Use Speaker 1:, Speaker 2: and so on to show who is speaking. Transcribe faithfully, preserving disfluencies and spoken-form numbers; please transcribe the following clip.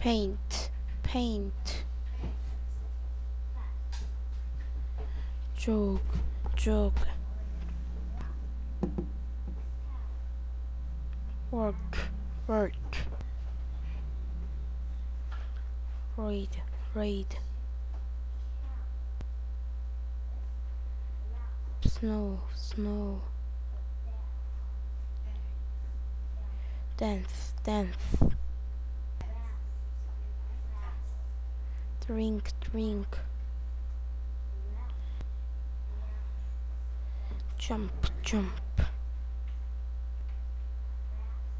Speaker 1: paint, paint, jog, jog, work, work, read, read, snow, snow, dance, dance, drink, drink, jump, jump.